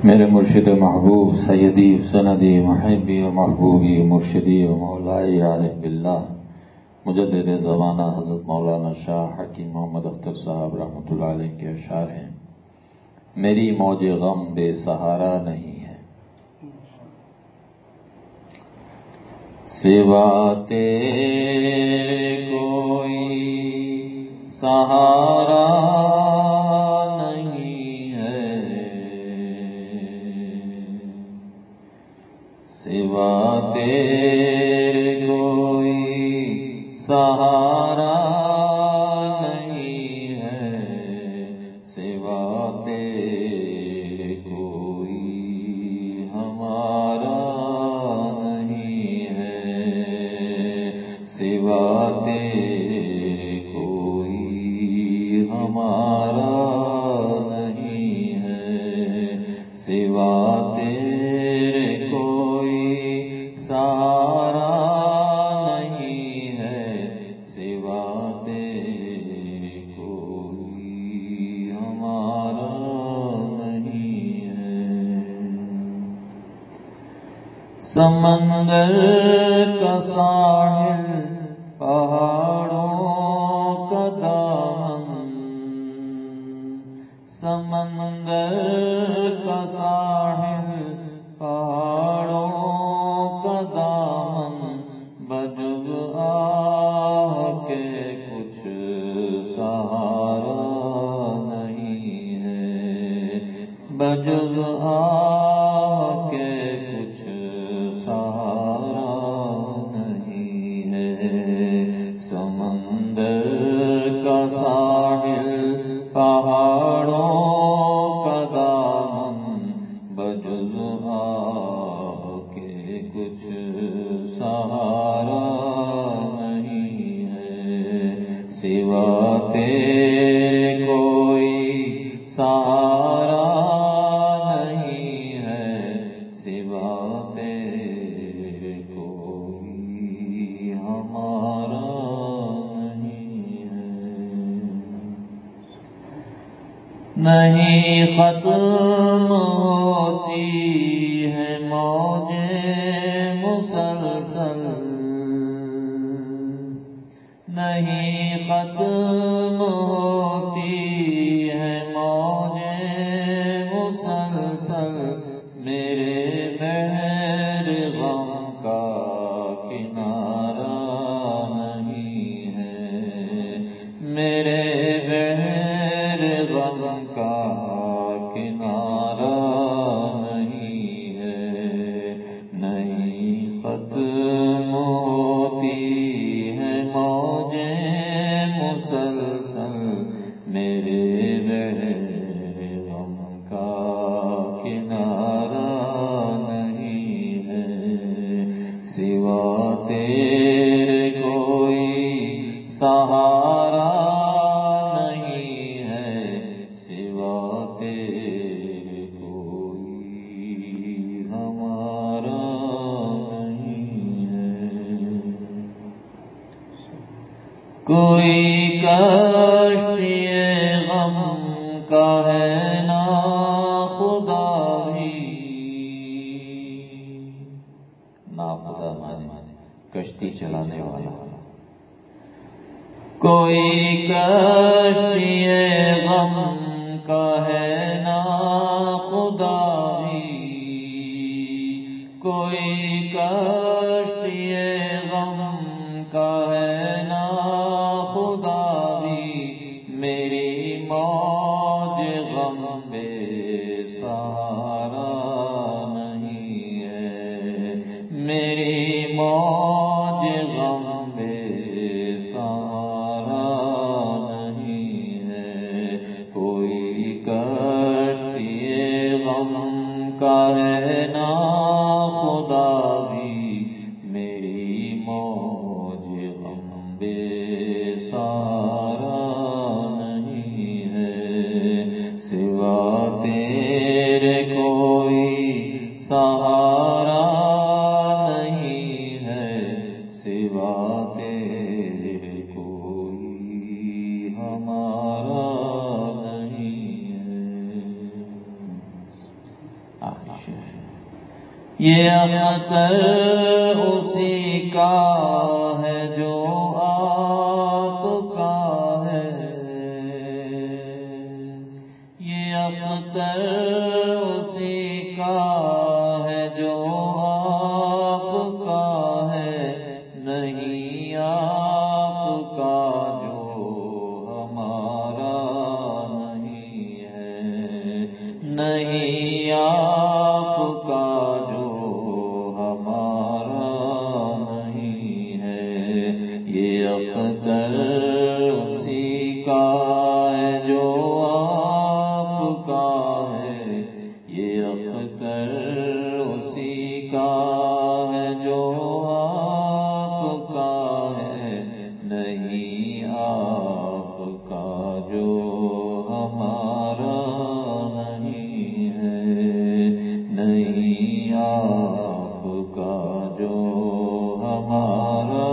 میرے مرشد محبوب سیدی سندی محبی و محبوبی مرشدی و مولائی عارف باللہ مجدد زمانہ حضرت مولانا شاہ حکیم محمد اختر صاحب رحمۃ اللہ علیہ کے اشعار ہیں۔ میری موج غم بے سہارا نہیں ہے، سوا تیرے کوئی سہارا نہیں ہے، سوا تیرے کوئی سہارا نہیں ہے، سوا تیرے کوئی ہمارا نہیں ہے، سوا تیرے کوئی ہمارا نہیں ہے، سوا تیرے کوئی سہارا نہیں ہے، سوا تیرے کوئی ہمارا نہیں ہے۔ سمندر کا ساحل پہاڑوں کا دامن، سمندر کا ساحل پہاڑوں کا دامن، بجز آہ کے کچھ سہارا نہیں ہے، بجز آہ کے کچھ سہارا نہیں ہے، سمندر کا ساحل پہاڑوں کا دامن، بجز آہ کے کچھ سہارا نہیں ہے، سوا تیرے کوئی سہارا نہیں ہے، سوا تیرے کوئی ہمارا نہیں ہے۔ نہیں ختم ہوتی ہے موجیں مسلسل، نہیں ختم ہوتی ہے موجیں مسلسل، میرے بحر غم کا کنارہ نہیں ہے، میرے بحر غم کا کنارہ نہیں ہے، نہیں ختم ہوتی ہے موجیں مسلسل، میرے بحر غم کا کنارہ نہیں ہے، سوا تیرے کوئی سہارا نہیں ہے، سوا تیرے کوئی ہمارا نہیں ہے۔ کوئی کشتی غم کا ہے نا خدا بھی، نا خدا مانے کشتی چلانے والا، کوئی کشتی غم کا ہے نا خدا بھی، کوئی کشتی غم کا ہے نا خدا بھی، میری موج غم بے سہارا نہیں ہے، میری موج غم بے سہارا نہیں ہے، کوئی کشتی غم کا ہے نا خدا بھی، میری موج غم بے سہارا نہیں ہے، سوا تیرے کوئی سہارا نہیں ہے، سوا تیرے کوئی ہمارا نہیں ہے۔ یہ اختر اسی کا ہے جو آپ کا ہے، یہ اختر اسی کا ہے جو آپ کا ہے، نہیں آپ کا جو ہمارا نہیں ہے، نہیں آپ کا اختر اسی کا ہے جو آپ کا ہے، یہ اختر اسی کا ہے جو آپ کا ہے، نہیں آپ کا جو ہمارا نہیں ہے، نہیں آپ کا جو ہمارا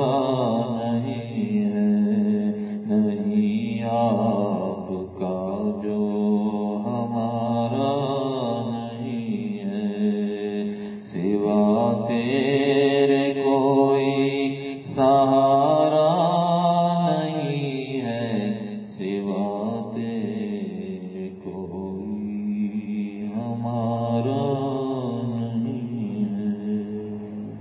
آپ کا جو ہمارا نہیں ہے، سوا تیرے کوئی سہارا نہیں ہے، سوا تیرے کوئی ہمارا نہیں ہے۔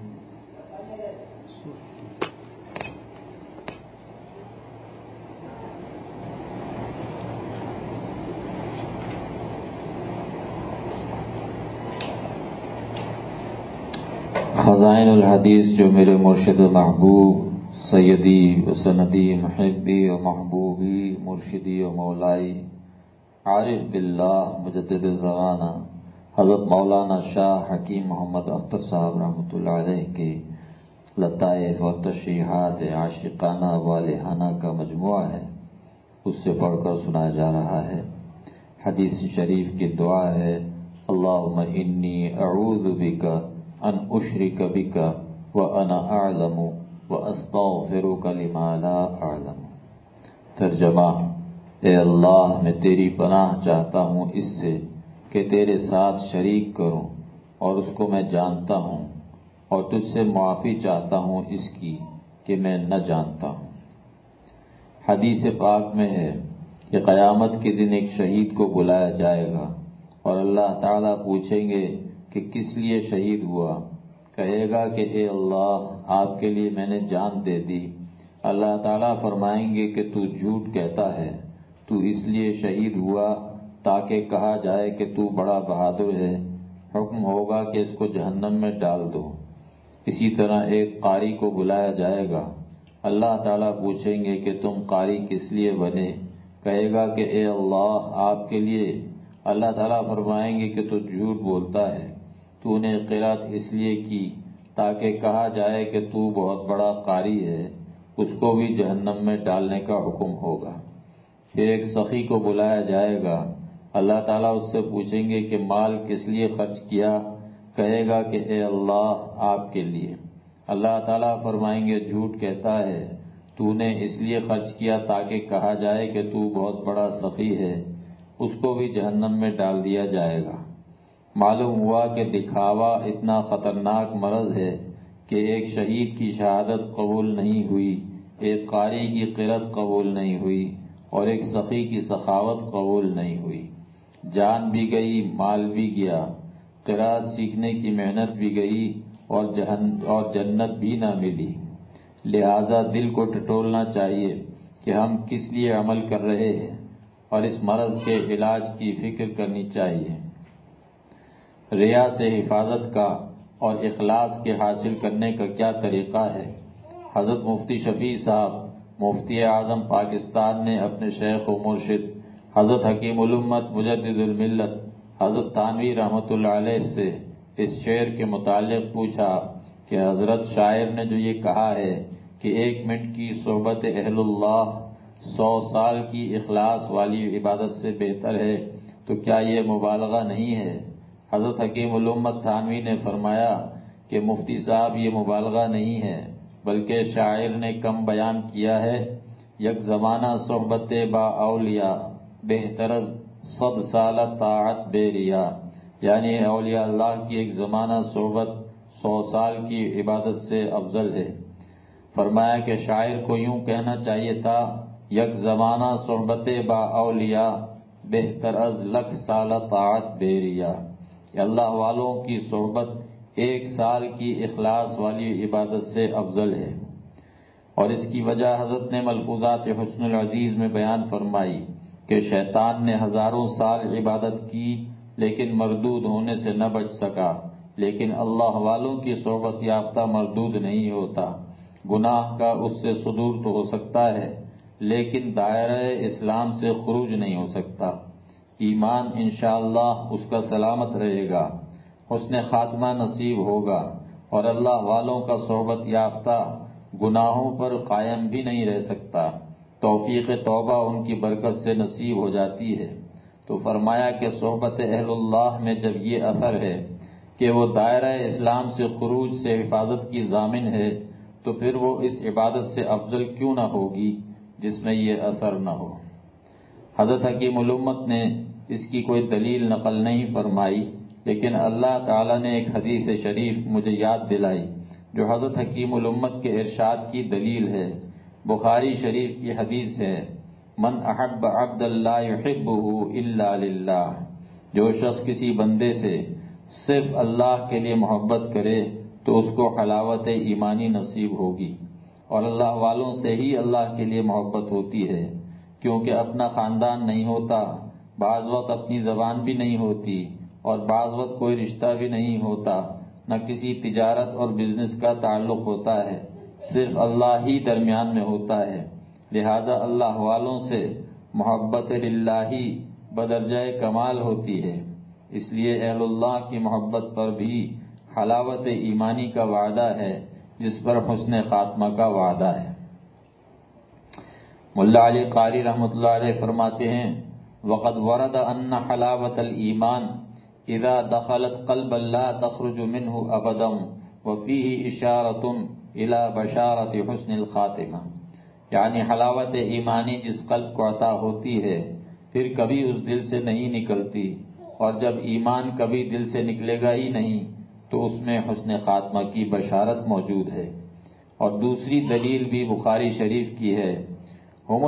خزائن الحدیث جو میرے مرشد محبوب سیدی و سندی محبی و محبوبی مرشدی و مولائی عارف باللہ مجدد زمانہ حضرت مولانا شاہ حکیم محمد اختر صاحب رحمۃ اللہ علیہ کے لطائف اور تشریحات عاشقانہ والہانہ کا مجموعہ ہے، اس سے پڑھ کر سنایا جا رہا ہے۔ حدیث شریف کی دعا ہے، اللہم انی اعوذ بک ان اشرک بک وانا اعلم واستغفرک لما لا اعلم۔ ترجمہ: اے اللہ میں تیری پناہ چاہتا ہوں اس سے کہ تیرے ساتھ شریک کروں اور اس کو میں جانتا ہوں، اور تجھ سے معافی چاہتا ہوں اس کی کہ میں نہ جانتا ہوں۔ حدیث پاک میں ہے کہ قیامت کے دن ایک شہید کو بلایا جائے گا اور اللہ تعالیٰ پوچھیں گے کہ کس لیے شہید ہوا؟ کہے گا کہ اے اللہ آپ کے لیے میں نے جان دے دی۔ اللہ تعالیٰ فرمائیں گے کہ تو جھوٹ کہتا ہے، تو اس لیے شہید ہوا تاکہ کہا جائے کہ تو بڑا بہادر ہے۔ حکم ہوگا کہ اس کو جہنم میں ڈال دو۔ اسی طرح ایک قاری کو بلایا جائے گا، اللہ تعالیٰ پوچھیں گے کہ تم قاری کس لیے بنے؟ کہے گا کہ اے اللہ آپ کے لیے۔ اللہ تعالیٰ فرمائیں گے کہ تو جھوٹ بولتا ہے، تو نے قرات اس لیے کی تاکہ کہا جائے کہ تو بہت بڑا قاری ہے۔ اس کو بھی جہنم میں ڈالنے کا حکم ہوگا۔ پھر ایک سخی کو بلایا جائے گا، اللہ تعالیٰ اس سے پوچھیں گے کہ مال کس لیے خرچ کیا؟ کہے گا کہ اے اللہ آپ کے لیے۔ اللہ تعالیٰ فرمائیں گے جھوٹ کہتا ہے، تو نے اس لیے خرچ کیا تاکہ کہا جائے کہ تو بہت بڑا سخی ہے۔ اس کو بھی جہنم میں ڈال دیا جائے گا۔ معلوم ہوا کہ دکھاوا اتنا خطرناک مرض ہے کہ ایک شہید کی شہادت قبول نہیں ہوئی، ایک قاری کی قرات قبول نہیں ہوئی، اور ایک سخی کی سخاوت قبول نہیں ہوئی۔ جان بھی گئی، مال بھی گیا، قرات سیکھنے کی محنت بھی گئی، اور جنت بھی نہ ملی۔ لہذا دل کو ٹٹولنا چاہیے کہ ہم کس لیے عمل کر رہے ہیں، اور اس مرض کے علاج کی فکر کرنی چاہیے۔ ریا سے حفاظت کا اور اخلاص کے حاصل کرنے کا کیا طریقہ ہے؟ حضرت مفتی شفیع صاحب مفتی اعظم پاکستان نے اپنے شیخ و مرشد حضرت حکیم الامت مجدد الملت حضرت تھانوی رحمۃ اللہ علیہ سے اس شعر کے متعلق پوچھا کہ حضرت شاعر نے جو یہ کہا ہے کہ 1 منٹ کی صحبت اہل اللہ 100 سال کی اخلاص والی عبادت سے بہتر ہے، تو کیا یہ مبالغہ نہیں ہے؟ حضرت حکیم الامت تھانوی نے فرمایا کہ مفتی صاحب یہ مبالغہ نہیں ہے، بلکہ شاعر نے کم بیان کیا ہے۔ یک زمانہ صحبت با اولیاء بہتر از 100 سال طاعت بے ریا۔ یعنی اولیاء اللہ کی ایک زمانہ صحبت 100 سال کی عبادت سے افضل ہے۔ فرمایا کہ شاعر کو یوں کہنا چاہیے تھا، یک زمانہ صحبت با اولیاء بہتر از لکھ سال طاعت بیریا، کہ اللہ والوں کی صحبت 1 سال کی اخلاص والی عبادت سے افضل ہے۔ اور اس کی وجہ حضرت نے ملفوظات حسن العزیز میں بیان فرمائی کہ شیطان نے ہزاروں سال عبادت کی لیکن مردود ہونے سے نہ بچ سکا، لیکن اللہ والوں کی صحبت یافتہ مردود نہیں ہوتا۔ گناہ کا اس سے صدور تو ہو سکتا ہے لیکن دائرہ اسلام سے خروج نہیں ہو سکتا۔ ایمان انشاءاللہ اس کا سلامت رہے گا، حسن خاتمہ نصیب ہوگا، اور اللہ والوں کا صحبت یافتہ گناہوں پر قائم بھی نہیں رہ سکتا۔ توفیق توبہ ان کی برکت سے نصیب ہو جاتی ہے۔ تو فرمایا کہ صحبت اہل اللہ میں جب یہ اثر ہے کہ وہ دائرہ اسلام سے خروج سے حفاظت کی ضامن ہے، تو پھر وہ اس عبادت سے افضل کیوں نہ ہوگی جس میں یہ اثر نہ ہو۔ حضرت حکیم الامت نے اس کی کوئی دلیل نقل نہیں فرمائی، لیکن اللہ تعالیٰ نے ایک حدیث شریف مجھے یاد دلائی جو حضرت حکیم الامت کے ارشاد کی دلیل ہے۔ بخاری شریف کی حدیث ہے، من احب عبد اللہ یحبہ الا للہ، جو شخص کسی بندے سے صرف اللہ کے لیے محبت کرے تو اس کو حلاوت ایمانی نصیب ہوگی۔ اور اللہ والوں سے ہی اللہ کے لیے محبت ہوتی ہے، کیونکہ اپنا خاندان نہیں ہوتا، بعض وقت اپنی زبان بھی نہیں ہوتی، اور بعض وقت کوئی رشتہ بھی نہیں ہوتا، نہ کسی تجارت اور بزنس کا تعلق ہوتا ہے، صرف اللہ ہی درمیان میں ہوتا ہے۔ لہذا اللہ والوں سے محبت للہ بدرجہ کمال ہوتی ہے۔ اس لیے اہل اللہ کی محبت پر بھی حلاوت ایمانی کا وعدہ ہے، جس پر حسن خاتمہ کا وعدہ ہے۔ ملا علی قاری رحمۃ اللہ علیہ فرماتے ہیں، وقد ورد ان حلاوت الایمان اذا دخلت قلب لا تخرج منه ابدا وفيه اشارۃ الى بشارۃ حسن الخاتمہ، یعنی حلاوت ایمانی جس قلب کو عطا ہوتی ہے پھر کبھی اس دل سے نہیں نکلتی، اور جب ایمان کبھی دل سے نکلے گا ہی نہیں تو اس میں حسن خاتمہ کی بشارت موجود ہے۔ اور دوسری دلیل بھی بخاری شریف کی ہے، ہم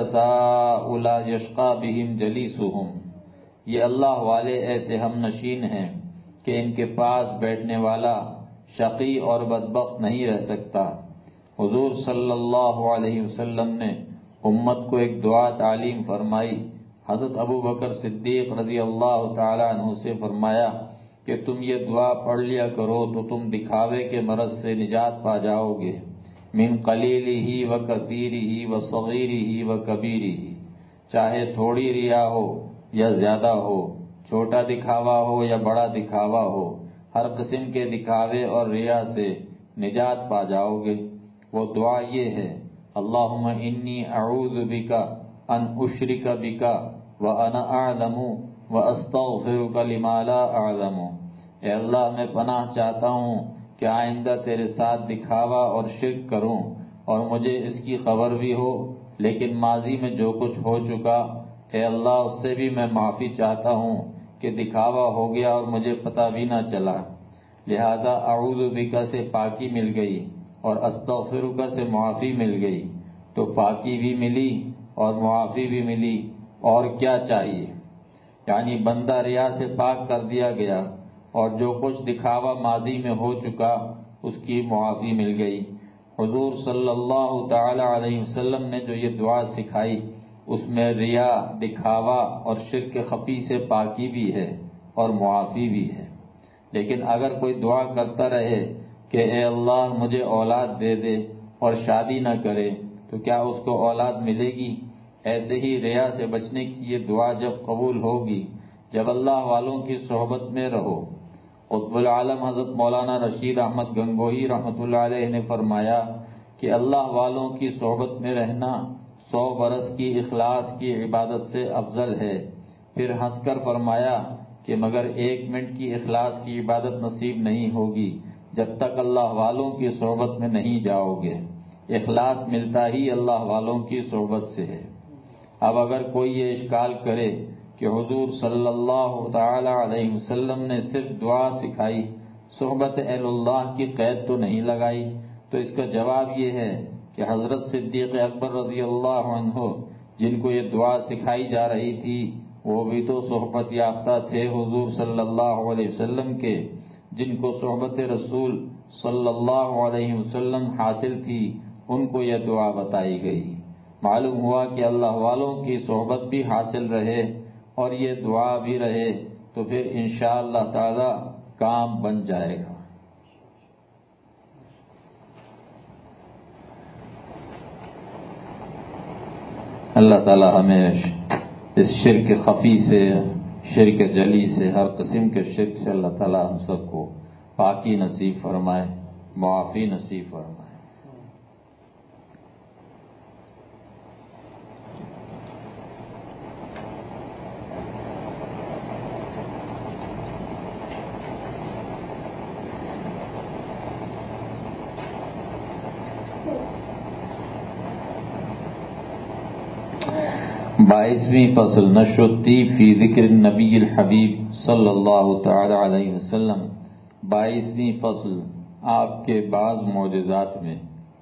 الجلساء لا یشقی بہم جلیسہم، یہ اللہ والے ایسے ہم نشین ہیں کہ ان کے پاس بیٹھنے والا شقی اور بدبخت نہیں رہ سکتا۔ حضور صلی اللہ علیہ وسلم نے امت کو ایک دعا تعلیم فرمائی۔ حضرت ابو بکر صدیق رضی اللہ تعالی عنہ سے فرمایا کہ تم یہ دعا پڑھ لیا کرو تو تم دکھاوے کے مرض سے نجات پا جاؤ گے، من قلیلہ و کثیرہ و صغیرہ و کبیرہ، چاہے تھوڑی ریا ہو یا زیادہ ہو، چھوٹا دکھاوا ہو یا بڑا دکھاوا ہو، ہر قسم کے دکھاوے اور ریا سے نجات پا جاؤ گے۔ وہ دعا یہ ہے، اللہم انی اعوذ بک ان اشرک بک وانا اعلم واستغفرک لما لا اعلم، اے اللہ میں پناہ چاہتا ہوں کہ آئندہ تیرے ساتھ دکھاوا اور شرک کروں، اور مجھے اس کی خبر بھی ہو، لیکن ماضی میں جو کچھ ہو چکا اے اللہ اس سے بھی میں معافی چاہتا ہوں کہ دکھاوا ہو گیا اور مجھے پتہ بھی نہ چلا۔ لہذا اعوذ بک سے پاکی مل گئی اور استغفرک سے معافی مل گئی، تو پاکی بھی ملی اور معافی بھی ملی، اور کیا چاہیے؟ یعنی بندہ ریا سے پاک کر دیا گیا، اور جو کچھ دکھاوا ماضی میں ہو چکا اس کی معافی مل گئی۔ حضور صلی اللہ تعالی علیہ وسلم نے جو یہ دعا سکھائی اس میں ریا، دکھاوا اور شرک خفی سے پاکی بھی ہے اور معافی بھی ہے۔ لیکن اگر کوئی دعا کرتا رہے کہ اے اللہ مجھے اولاد دے دے اور شادی نہ کرے تو کیا اس کو اولاد ملے گی؟ ایسے ہی ریا سے بچنے کی یہ دعا جب قبول ہوگی جب اللہ والوں کی صحبت میں رہو۔ قطب العالم حضرت مولانا رشید احمد گنگوہی رحمۃ اللہ علیہ نے فرمایا کہ اللہ والوں کی صحبت میں رہنا 100 برس کی اخلاص کی عبادت سے افضل ہے۔ پھر ہنس کر فرمایا کہ مگر 1 منٹ کی اخلاص کی عبادت نصیب نہیں ہوگی جب تک اللہ والوں کی صحبت میں نہیں جاؤ گے۔ اخلاص ملتا ہی اللہ والوں کی صحبت سے ہے۔ اب اگر کوئی یہ اشکال کرے کہ حضور صلی اللہ تعالی علیہ وسلم نے صرف دعا سکھائی، صحبت اہل اللہ کی قید تو نہیں لگائی؟ تو اس کا جواب یہ ہے کہ حضرت صدیق اکبر رضی اللہ عنہ جن کو یہ دعا سکھائی جا رہی تھی وہ بھی تو صحبت یافتہ تھے حضور صلی اللہ علیہ وسلم کے، جن کو صحبت رسول صلی اللہ علیہ وسلم حاصل تھی ان کو یہ دعا بتائی گئی۔ معلوم ہوا کہ اللہ والوں کی صحبت بھی حاصل رہے اور یہ دعا بھی رہے تو پھر انشاءاللہ تعالی کام بن جائے گا۔ اللہ تعالی ہمیں اس شرک خفی سے، شرک جلی سے، ہر قسم کے شرک سے اللہ تعالی ہم سب کو پاکی نصیب فرمائے، معافی نصیب فرمائے۔ بائیسویں فصل نشر الطیب فی ذکر النبی الحبیب صلی اللہ تعالی علیہ وسلم۔ بائیسویں فصل آپ کے بعض معجزات میں۔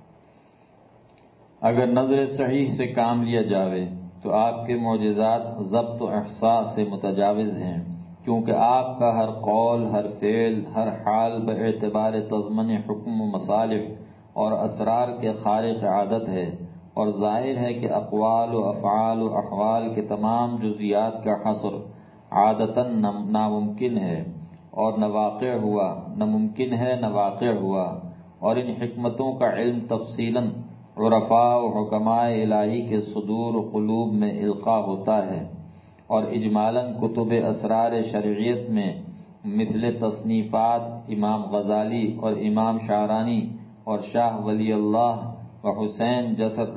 اگر نظر صحیح سے کام لیا جاوے تو آپ کے معجزات ضبط و احصاء سے متجاوز ہیں، کیونکہ آپ کا ہر قول، ہر فعل، ہر حال باعتبار تضمن حکم و مصالح اور اسرار کے خارق عادت ہے، اور ظاہر ہے کہ اقوال و افعال و احوال کے تمام جزیات کا حصر عادتاً ناممکن ہے اور نہ واقع ہوا، ناممکن ہے نہ واقع ہوا، اور ان حکمتوں کا علم تفصیلاً عرفاء و حکماء الہی کے صدور و قلوب میں القاء ہوتا ہے، اور اجمالاً کتب اسرار شرعیت میں مثل تصنیفات امام غزالی اور امام شعرانی اور شاہ ولی اللہ و حسین جسر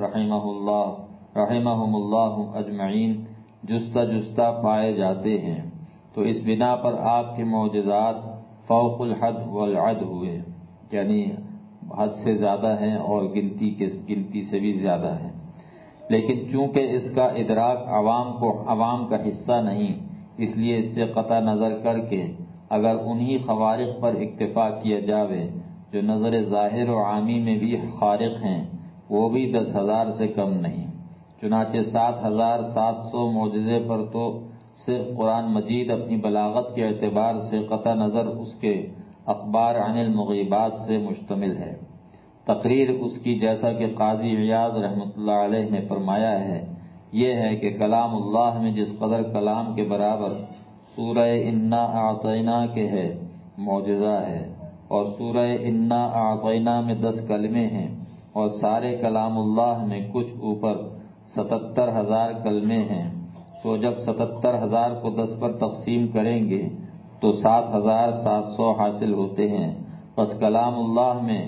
رحمہم اللہ اجمعین جستہ پائے جاتے ہیں۔ تو اس بنا پر آپ کے معجزات فوق الحد والعد ہوئے، یعنی حد سے زیادہ ہیں اور گنتی سے بھی زیادہ ہیں۔ لیکن چونکہ اس کا ادراک عوام کا حصہ نہیں، اس لیے اس سے قطع نظر کر کے اگر انہی خوارق پر اکتفا کیا جاوے جو نظر ظاہر و عامی میں بھی خارق ہیں، وہ بھی 10,000 سے کم نہیں۔ چنانچہ 7,700 معجزے پر تو صرف قرآن مجید اپنی بلاغت کے اعتبار سے قطع نظر اس کے اخبار عن المغیبات سے مشتمل ہے۔ تقریر اس کی جیسا کہ قاضی عیاض رحمۃ اللہ علیہ نے فرمایا ہے، یہ ہے کہ کلام اللہ میں جس قدر کلام کے برابر سورہ انا اعطینا کے ہے معجزہ ہے، اور سورہ انا اعطینا میں 10 کلمے ہیں، اور سارے کلام اللہ میں کچھ اوپر 77,000 کلمے ہیں، تو جب 77,000 کو 10 پر تقسیم کریں گے تو 7,700 حاصل ہوتے ہیں۔ بس کلام اللہ میں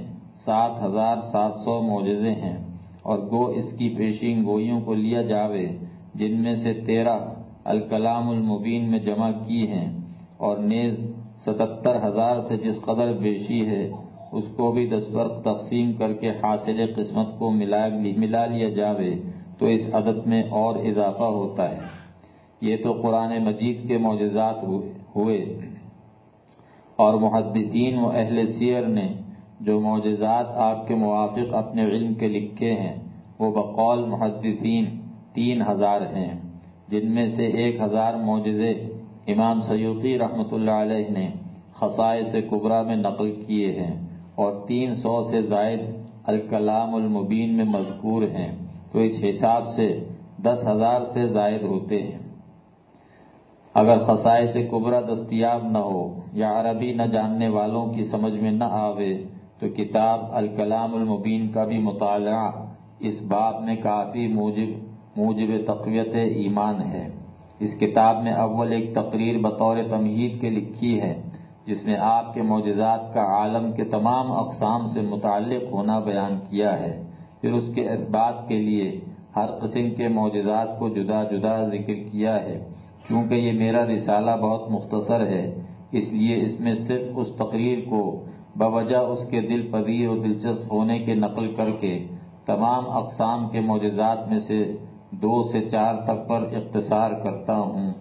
7,700 معجزے ہیں، اور گو اس کی پیشین گوئیوں کو لیا جاوے جن میں سے 13 الکلام المبین میں جمع کی ہیں، اور نیز 77,000 سے جس قدر بیشی ہے اس کو بھی 10 پر تقسیم کر کے حاصل قسمت کو ملا لیا جاوے تو اس عدد میں اور اضافہ ہوتا ہے۔ یہ تو قرآن مجید کے معجزات ہوئے، اور محدثین و اہل سیر نے جو معجزات آپ کے موافق اپنے علم کے لکھے ہیں وہ بقول محدثین 3,000 ہیں، جن میں سے 1,000 معجزے امام سیوطی رحمۃ اللہ علیہ نے خصائص کبریٰ میں نقل کیے ہیں، اور 300 سے زائد الکلام المبین میں مذکور ہیں، تو اس حساب سے 10,000 سے زائد ہوتے ہیں۔ اگر خصائص کبریٰ دستیاب نہ ہو یا عربی نہ جاننے والوں کی سمجھ میں نہ آوے تو کتاب الکلام المبین کا بھی مطالعہ اس باب میں کافی موجب تقویت ایمان ہے۔ اس کتاب میں اول ایک تقریر بطور تمہید کے لکھی ہے جس میں آپ کے معجزات کا عالم کے تمام اقسام سے متعلق ہونا بیان کیا ہے، پھر اس کے اثبات کے لیے ہر قسم کے معجزات کو جدا جدا ذکر کیا ہے۔ چونکہ یہ میرا رسالہ بہت مختصر ہے اس لیے اس میں صرف اس تقریر کو بوجہ اس کے دل پذیر و دلچسپ ہونے کے نقل کر کے تمام اقسام کے معجزات میں سے 2 سے 4 تک پر اختصار کرتا ہوں،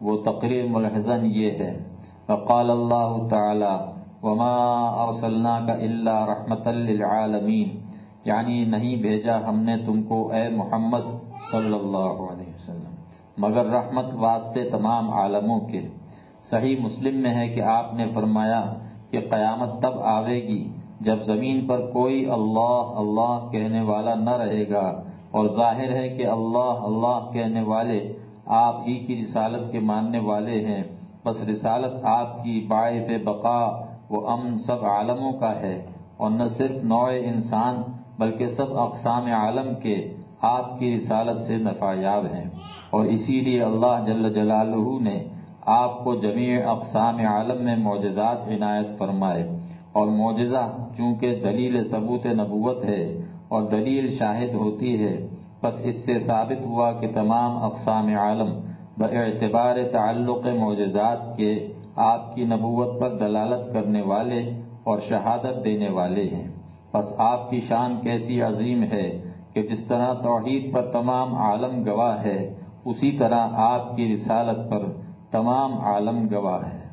وہ تقریر ملحظاً یہ ہے، وقال اللہ تعالی وما ارسلناک الا رحمۃ للعالمین، یعنی نہیں بھیجا ہم نے تم کو اے محمد صلی اللہ علیہ وسلم مگر رحمت واسطے تمام عالموں کے۔ صحیح مسلم میں ہے کہ آپ نے فرمایا کہ قیامت تب آئے گی جب زمین پر کوئی اللہ اللہ کہنے والا نہ رہے گا، اور ظاہر ہے کہ اللہ اللہ کہنے والے آپ ہی کی رسالت کے ماننے والے ہیں، بس رسالت آپ کی باعث بقا و امن سب عالموں کا ہے، اور نہ صرف نوع انسان بلکہ سب اقسام عالم کے آپ کی رسالت سے نفعیاب ہیں، اور اسی لیے اللہ جل جلالہ نے آپ کو جمیع اقسام عالم میں معجزات عنایت فرمائے، اور معجزہ چونکہ دلیل ثبوت نبوت ہے اور دلیل شاہد ہوتی ہے، بس اس سے ثابت ہوا کہ تمام اقسام عالم باعتبار تعلق معجزات کے آپ کی نبوت پر دلالت کرنے والے اور شہادت دینے والے ہیں۔ بس آپ کی شان کیسی عظیم ہے کہ جس طرح توحید پر تمام عالم گواہ ہے، اسی طرح آپ کی رسالت پر تمام عالم گواہ ہے۔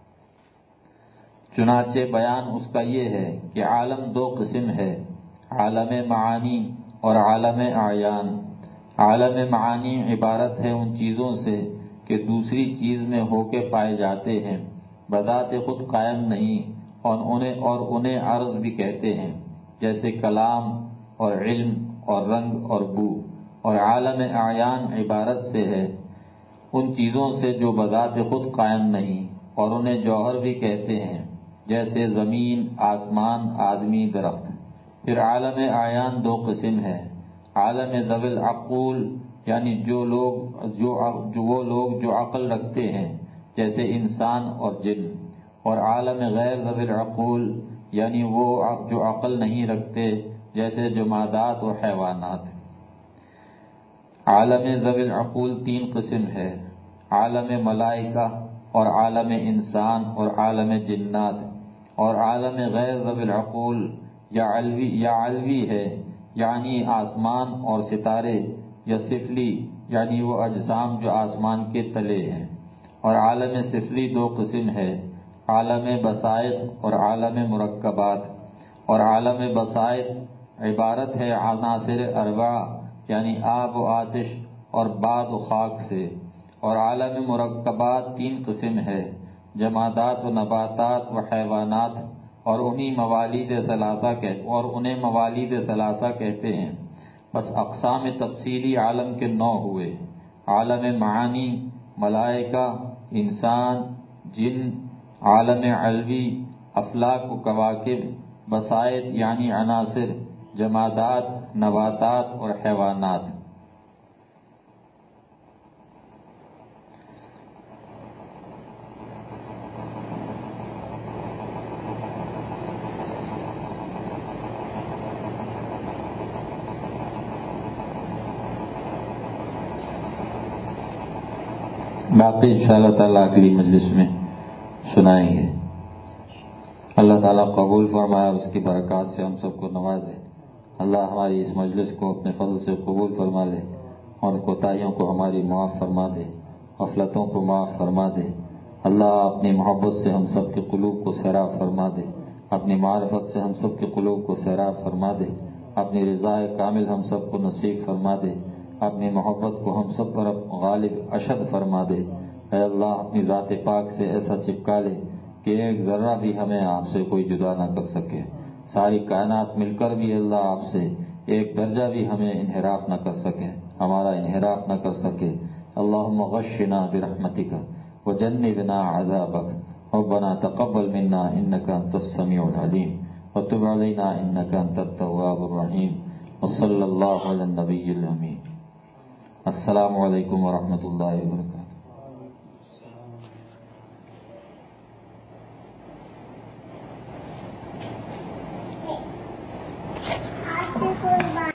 چنانچہ بیان اس کا یہ ہے کہ عالم دو قسم ہے، عالم معانی اور عالم اعیان۔ عالم معانی عبارت ہے ان چیزوں سے کہ دوسری چیز میں ہو کے پائے جاتے ہیں، بذات خود قائم نہیں، اور انہیں عرض بھی کہتے ہیں، جیسے کلام اور علم اور رنگ اور بو۔ اور عالم اعیان عبارت سے ہے ان چیزوں سے جو بذات خود قائم نہیں، اور انہیں جوہر بھی کہتے ہیں، جیسے زمین، آسمان، آدمی، درخت۔ پھر عالم اعیان دو قسم ہے، عالم ذوی العقول یعنی وہ لوگ جو عقل رکھتے ہیں جیسے انسان اور جن، اور عالم غیر ذوی العقول یعنی وہ جو عقل نہیں رکھتے جیسے جمادات و حیوانات۔ عالم ذوی العقول تین قسم ہے، عالم ملائکہ اور عالم انسان اور عالم جنات۔ اور عالم غیر ذوی العقول یا علوی ہے، یعنی آسمان اور ستارے، یا سفلی یعنی وہ اجسام جو آسمان کے تلے ہیں۔ اور عالم سفلی دو قسم ہے، عالم بسائط اور عالم مرکبات۔ اور عالم بسائط عبارت ہے عناصر اربع یعنی آب و آتش اور باد و خاک سے۔ اور عالم مرکبات تین قسم ہے، جمادات و نباتات و حیوانات، اور انہیں موالید ثلاثہ کہتے ہیں۔ بس اقسام تفصیلی عالم کے 9 ہوئے، عالم معانی، ملائکہ، انسان، جن، عالم علوی، افلاک و کواکب، بسائط یعنی عناصر، جمادات، نباتات اور حیوانات۔ باقی انشاءاللہ تعالیٰ اگلی مجلس میں سنائیں گے۔ اللہ تعالیٰ قبول فرمائے، اس کی برکات سے ہم سب کو نوازے۔ اللہ ہماری اس مجلس کو اپنے فضل سے قبول فرما لے، اور کوتاہیوں کو ہماری معاف فرما دے، غفلتوں کو معاف فرما دے۔ اللہ اپنی محبت سے ہم سب کے قلوب کو سیراب فرما دے، اپنی معرفت سے ہم سب کے قلوب کو سیراب فرما دے، اپنی رضا کامل ہم سب کو نصیب فرما دے، اپنی محبت کو ہم سب پر غالب اشد فرما دے۔ اے اللہ اپنی ذات پاک سے ایسا چپکا لے کہ ایک ذرہ بھی ہمیں آپ سے کوئی جدا نہ کر سکے، ساری کائنات مل کر بھی اللہ آپ سے ایک درجہ بھی ہمیں انحراف نہ کر سکے، ہمارا انحراف نہ کر سکے۔ اللہم غشنا برحمتک وجنبنا عذابک، ربنا تقبل منا انک انت السمیع العلیم وتب علینا انک انت التواب الرحیم، وصلی اللہ علی النبی الامین۔ السلام علیکم ورحمۃ اللہ وبرکاتہ۔